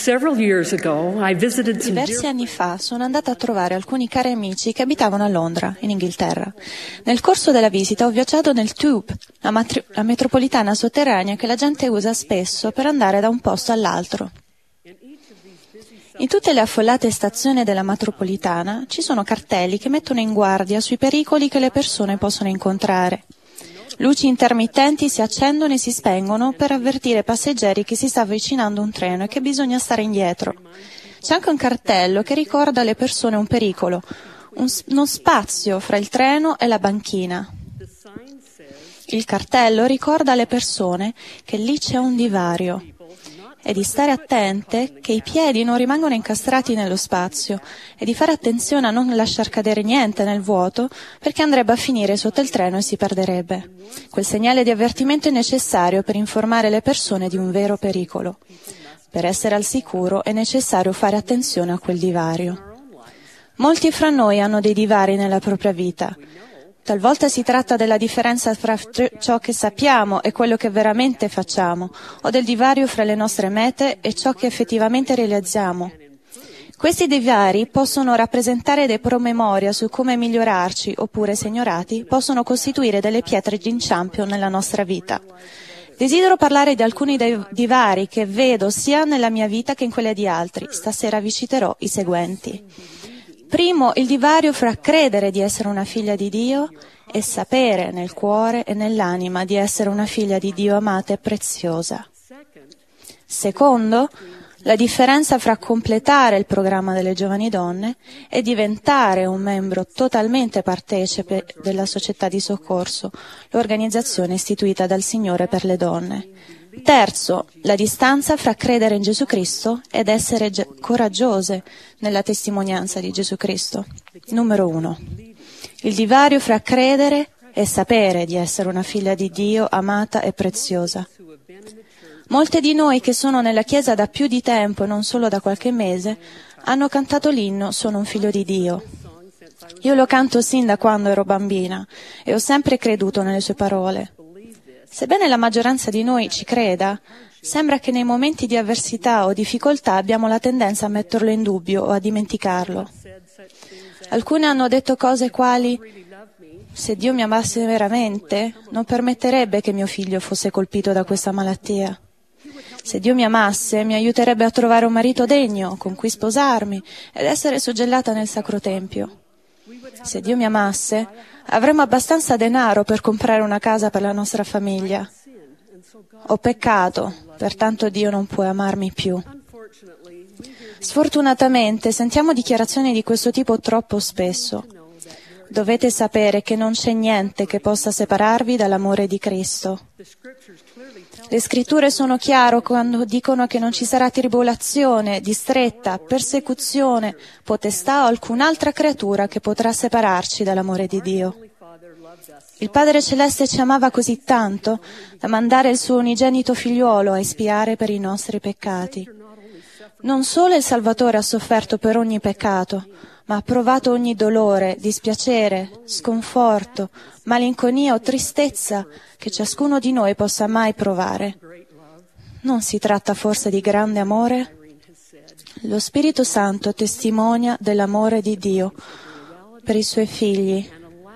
Diversi anni fa sono andata a trovare alcuni cari amici che abitavano a Londra, in Inghilterra. Nel corso della visita ho viaggiato nel Tube, la metropolitana sotterranea che la gente usa spesso per andare da un posto all'altro. In tutte le affollate stazioni della metropolitana ci sono cartelli che mettono in guardia sui pericoli che le persone possono incontrare. Luci intermittenti si accendono e si spengono per avvertire i passeggeri che si sta avvicinando un treno e che bisogna stare indietro. C'è anche un cartello che ricorda alle persone un pericolo, uno spazio fra il treno e la banchina. Il cartello ricorda alle persone che lì c'è un divario e di stare attente che i piedi non rimangano incastrati nello spazio e di fare attenzione a non lasciar cadere niente nel vuoto perché andrebbe a finire sotto il treno e si perderebbe. Quel segnale di avvertimento è necessario per informare le persone di un vero pericolo. Per essere al sicuro è necessario fare attenzione a quel divario. Molti fra noi hanno dei divari nella propria vita. Talvolta si tratta della differenza fra ciò che sappiamo e quello che veramente facciamo, o del divario fra le nostre mete e ciò che effettivamente realizziamo. Questi divari possono rappresentare dei promemoria su come migliorarci, oppure, se ignorati, possono costituire delle pietre d'inciampo nella nostra vita. Desidero parlare di alcuni dei divari che vedo sia nella mia vita che in quelle di altri. Stasera vi citerò i seguenti. Primo, il divario fra credere di essere una figlia di Dio e sapere nel cuore e nell'anima di essere una figlia di Dio amata e preziosa. Secondo, la differenza fra completare il programma delle giovani donne e diventare un membro totalmente partecipe della società di soccorso, l'organizzazione istituita dal Signore per le donne. Terzo, la distanza fra credere in Gesù Cristo ed essere coraggiose nella testimonianza di Gesù Cristo. Numero 1. Il divario fra credere e sapere di essere una figlia di Dio amata e preziosa. Molte di noi che sono nella Chiesa da più di tempo e non solo da qualche mese hanno cantato l'inno Sono un figlio di Dio. Io lo canto sin da quando ero bambina e ho sempre creduto nelle sue parole. Sebbene la maggioranza di noi ci creda, sembra che nei momenti di avversità o difficoltà abbiamo la tendenza a metterlo in dubbio o a dimenticarlo. Alcuni hanno detto cose quali: se Dio mi amasse veramente, non permetterebbe che mio figlio fosse colpito da questa malattia. Se Dio mi amasse, mi aiuterebbe a trovare un marito degno con cui sposarmi ed essere suggellata nel Sacro Tempio. Se Dio mi amasse, avremmo abbastanza denaro per comprare una casa per la nostra famiglia. Ho peccato, pertanto Dio non può amarmi più. Sfortunatamente sentiamo dichiarazioni di questo tipo troppo spesso. Dovete sapere che non c'è niente che possa separarvi dall'amore di Cristo. Le scritture sono chiare quando dicono che non ci sarà tribolazione, distretta, persecuzione, potestà o alcun'altra creatura che potrà separarci dall'amore di Dio. Il Padre Celeste ci amava così tanto da mandare il suo unigenito figliuolo a espiare per i nostri peccati. Non solo il Salvatore ha sofferto per ogni peccato, ma ha provato ogni dolore, dispiacere, sconforto, malinconia o tristezza che ciascuno di noi possa mai provare. Non si tratta forse di grande amore? Lo Spirito Santo testimonia dell'amore di Dio per i suoi figli.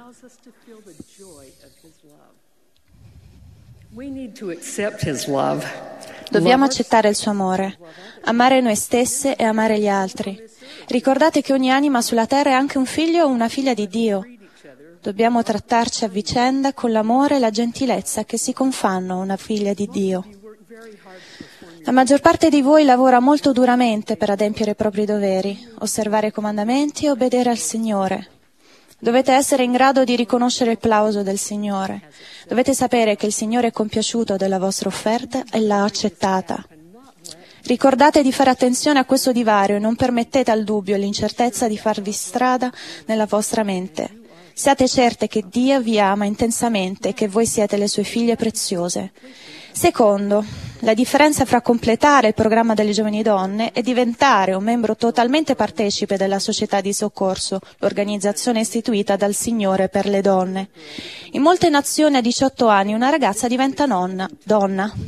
Dobbiamo accettare il suo amore, amare noi stesse e amare gli altri. Ricordate che ogni anima sulla terra è anche un figlio o una figlia di Dio. Dobbiamo trattarci a vicenda con l'amore e la gentilezza che si confanno a una figlia di Dio. La maggior parte di voi lavora molto duramente per adempiere i propri doveri, osservare i comandamenti e obbedire al Signore. Dovete essere in grado di riconoscere il plauso del Signore. Dovete sapere che il Signore è compiaciuto della vostra offerta e l'ha accettata. Ricordate di fare attenzione a questo divario e non permettete al dubbio e all'incertezza di farvi strada nella vostra mente. Siate certe che Dio vi ama intensamente e che voi siete le sue figlie preziose. Secondo, la differenza fra completare il programma delle giovani donne e diventare un membro totalmente partecipe della società di soccorso, l'organizzazione istituita dal Signore per le donne. In molte nazioni a 18 anni una ragazza diventa donna.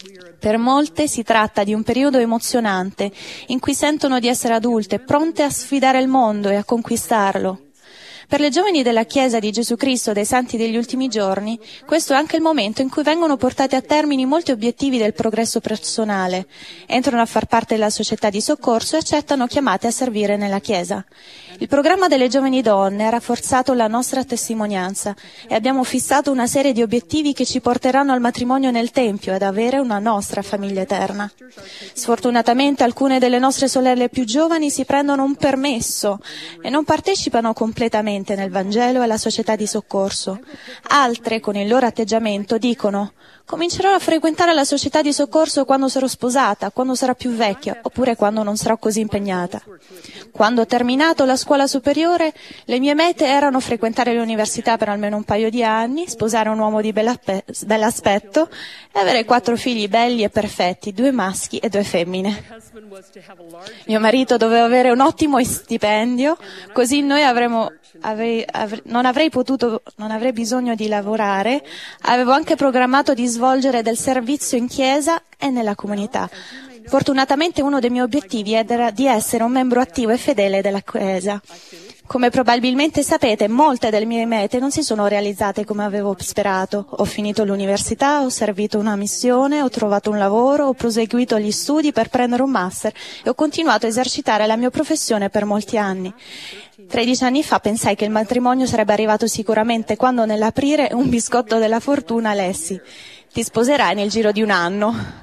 Per molte si tratta di un periodo emozionante in cui sentono di essere adulte, pronte a sfidare il mondo e a conquistarlo. Per le giovani della Chiesa di Gesù Cristo dei Santi degli ultimi giorni, questo è anche il momento in cui vengono portati a termine molti obiettivi del progresso personale, entrano a far parte della società di soccorso e accettano chiamate a servire nella Chiesa. Il programma delle giovani donne ha rafforzato la nostra testimonianza e abbiamo fissato una serie di obiettivi che ci porteranno al matrimonio nel Tempio e ad avere una nostra famiglia eterna. Sfortunatamente alcune delle nostre sorelle più giovani si prendono un permesso e non partecipano completamente nel Vangelo e alla società di soccorso. Altre, con il loro atteggiamento, dicono: comincerò a frequentare la società di soccorso quando sarò sposata, quando sarò più vecchia, oppure quando non sarò così impegnata. Quando ho terminato la scuola superiore, le mie mete erano frequentare l'università per almeno un paio di anni, sposare un uomo di bell'aspetto e avere 4 figli belli e perfetti, 2 maschi e 2 femmine. Mio marito doveva avere un ottimo stipendio, così noi non avrei bisogno di lavorare. Avevo anche programmato di svolgere del servizio in chiesa e nella comunità. Fortunatamente uno dei miei obiettivi era di essere un membro attivo e fedele della Chiesa. Come probabilmente sapete, molte delle mie mete non si sono realizzate come avevo sperato. Ho finito l'università, ho servito una missione, ho trovato un lavoro, ho proseguito gli studi per prendere un master e ho continuato a esercitare la mia professione per molti anni. 13 anni fa pensai che il matrimonio sarebbe arrivato sicuramente quando nell'aprire un biscotto della fortuna lessi: ti sposerai nel giro di un anno.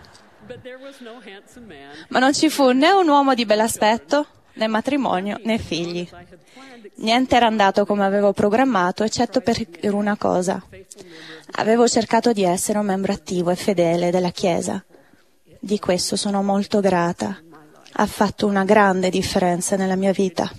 Ma non ci fu né un uomo di bell'aspetto, né matrimonio, né figli. Niente era andato come avevo programmato, eccetto per una cosa. Avevo cercato di essere un membro attivo e fedele della Chiesa. Di questo sono molto grata. Ha fatto una grande differenza nella mia vita.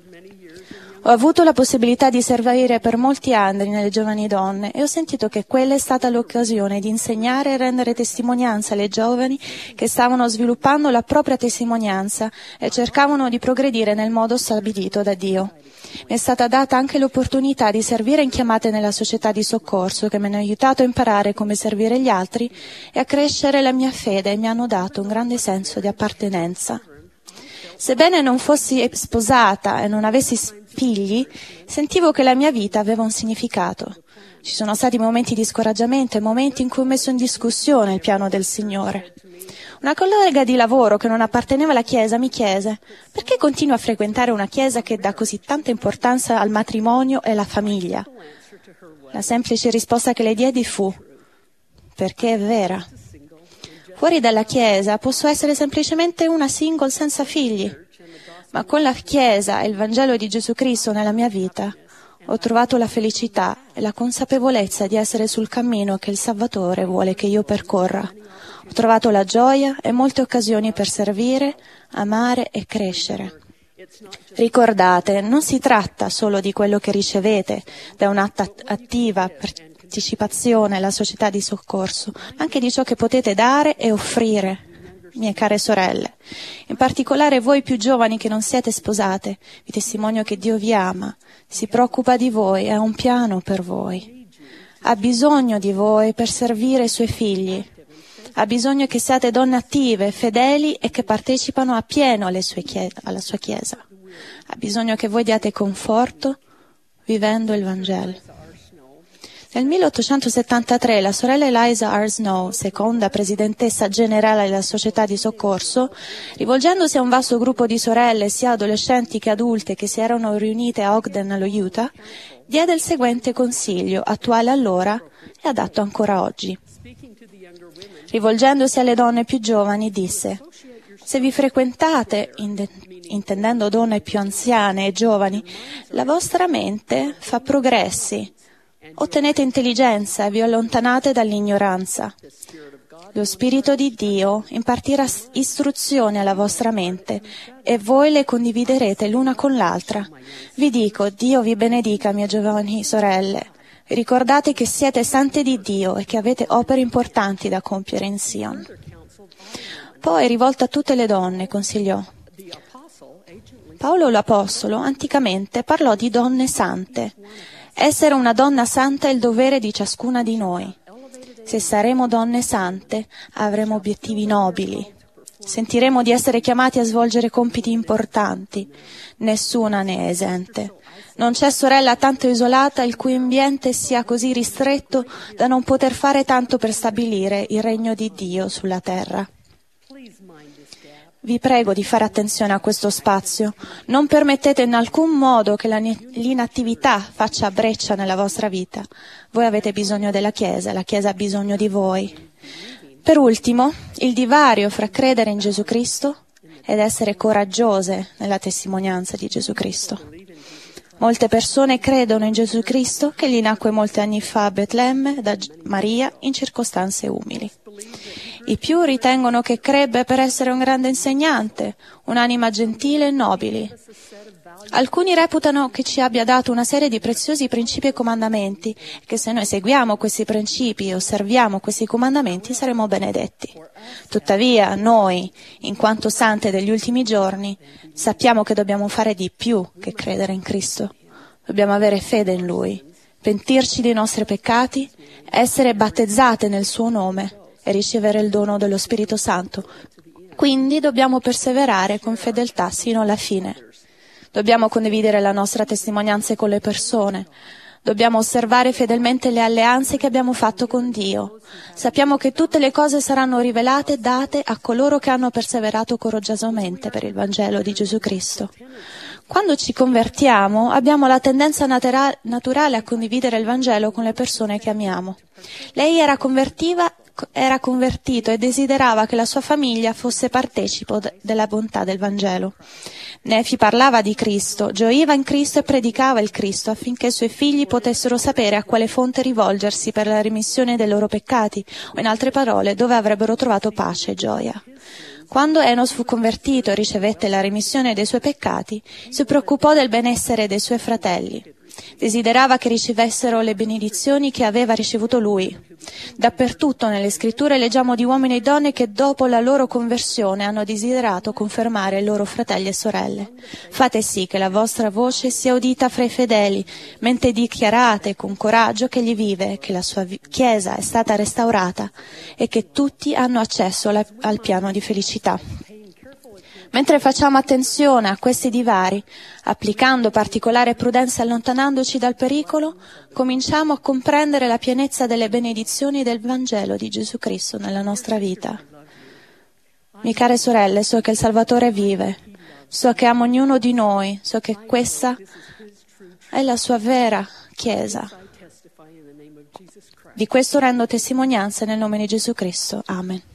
Ho avuto la possibilità di servire per molti anni nelle giovani donne e ho sentito che quella è stata l'occasione di insegnare e rendere testimonianza alle giovani che stavano sviluppando la propria testimonianza e cercavano di progredire nel modo stabilito da Dio. Mi è stata data anche l'opportunità di servire in chiamate nella società di soccorso, che mi hanno aiutato a imparare come servire gli altri e a crescere la mia fede e mi hanno dato un grande senso di appartenenza. Sebbene non fossi sposata e non avessi figli, sentivo che la mia vita aveva un significato. Ci sono stati momenti di scoraggiamento e momenti in cui ho messo in discussione il piano del Signore. Una collega di lavoro che non apparteneva alla Chiesa mi chiese: perché continui a frequentare una Chiesa che dà così tanta importanza al matrimonio e alla famiglia? La semplice risposta che le diedi fu: perché è vera. Fuori dalla Chiesa posso essere semplicemente una single senza figli, ma con la Chiesa e il Vangelo di Gesù Cristo nella mia vita ho trovato la felicità e la consapevolezza di essere sul cammino che il Salvatore vuole che io percorra. Ho trovato la gioia e molte occasioni per servire, amare e crescere. Ricordate, non si tratta solo di quello che ricevete da un'attiva partecipazione alla società di soccorso, ma anche di ciò che potete dare e offrire, mie care sorelle. In particolare voi più giovani che non siete sposate, vi testimonio che Dio vi ama, si preoccupa di voi e ha un piano per voi. Ha bisogno di voi per servire i suoi figli. Ha bisogno che siate donne attive, fedeli e che partecipano appieno alla sua Chiesa. Ha bisogno che voi diate conforto vivendo il Vangelo. Nel 1873 la sorella Eliza R. Snow, seconda presidentessa generale della società di soccorso, rivolgendosi a un vasto gruppo di sorelle, sia adolescenti che adulte, che si erano riunite a Ogden, allo Utah, diede il seguente consiglio, attuale allora e adatto ancora oggi. Rivolgendosi alle donne più giovani, disse: se vi frequentate, intendendo donne più anziane e giovani, la vostra mente fa progressi, ottenete intelligenza e vi allontanate dall'ignoranza. Lo Spirito di Dio impartirà istruzioni alla vostra mente e voi le condividerete l'una con l'altra. Vi dico, Dio vi benedica, mie giovani sorelle. Ricordate che siete sante di Dio e che avete opere importanti da compiere in Sion. Poi, rivolto a tutte le donne, consigliò: Paolo l'Apostolo anticamente parlò di donne sante. Essere una donna santa è il dovere di ciascuna di noi. Se saremo donne sante, avremo obiettivi nobili. Sentiremo di essere chiamati a svolgere compiti importanti. Nessuna ne è esente. Non c'è sorella tanto isolata il cui ambiente sia così ristretto da non poter fare tanto per stabilire il regno di Dio sulla terra. Vi prego di fare attenzione a questo spazio. Non permettete in alcun modo che l'inattività faccia breccia nella vostra vita. Voi avete bisogno della Chiesa, la Chiesa ha bisogno di voi. Per ultimo, il divario fra credere in Gesù Cristo ed essere coraggiose nella testimonianza di Gesù Cristo. Molte persone credono in Gesù Cristo che gli nacque molti anni fa a Betlemme da Maria in circostanze umili. I più ritengono che crebbe per essere un grande insegnante, un'anima gentile e nobile. Alcuni reputano che ci abbia dato una serie di preziosi principi e comandamenti e che se noi seguiamo questi principi e osserviamo questi comandamenti saremo benedetti. Tuttavia, noi, in quanto sante degli ultimi giorni, sappiamo che dobbiamo fare di più che credere in Cristo. Dobbiamo avere fede in Lui, pentirci dei nostri peccati, essere battezzate nel Suo nome e ricevere il dono dello Spirito Santo. Quindi dobbiamo perseverare con fedeltà sino alla fine. Dobbiamo condividere la nostra testimonianza con le persone. Dobbiamo osservare fedelmente le alleanze che abbiamo fatto con Dio. Sappiamo che tutte le cose saranno rivelate e date a coloro che hanno perseverato coraggiosamente per il Vangelo di Gesù Cristo. Quando ci convertiamo, abbiamo la tendenza naturale a condividere il Vangelo con le persone che amiamo. Lei era convertito e desiderava che la sua famiglia fosse partecipo della bontà del Vangelo. Nefi parlava di Cristo, gioiva in Cristo e predicava il Cristo affinché i suoi figli potessero sapere a quale fonte rivolgersi per la remissione dei loro peccati, o in altre parole, dove avrebbero trovato pace e gioia. Quando Enos fu convertito e ricevette la remissione dei suoi peccati, si preoccupò del benessere dei suoi fratelli. Desiderava che ricevessero le benedizioni che aveva ricevuto lui. Dappertutto nelle scritture leggiamo di uomini e donne che dopo la loro conversione hanno desiderato confermare i loro fratelli e sorelle. Fate sì che la vostra voce sia udita fra i fedeli, mentre dichiarate con coraggio che egli vive, che la sua Chiesa è stata restaurata e che tutti hanno accesso al piano di felicità. Mentre facciamo attenzione a questi divari, applicando particolare prudenza e allontanandoci dal pericolo, cominciamo a comprendere la pienezza delle benedizioni del Vangelo di Gesù Cristo nella nostra vita. Mie care sorelle, so che il Salvatore vive, so che ama ognuno di noi, so che questa è la sua vera Chiesa. Di questo rendo testimonianza nel nome di Gesù Cristo. Amen.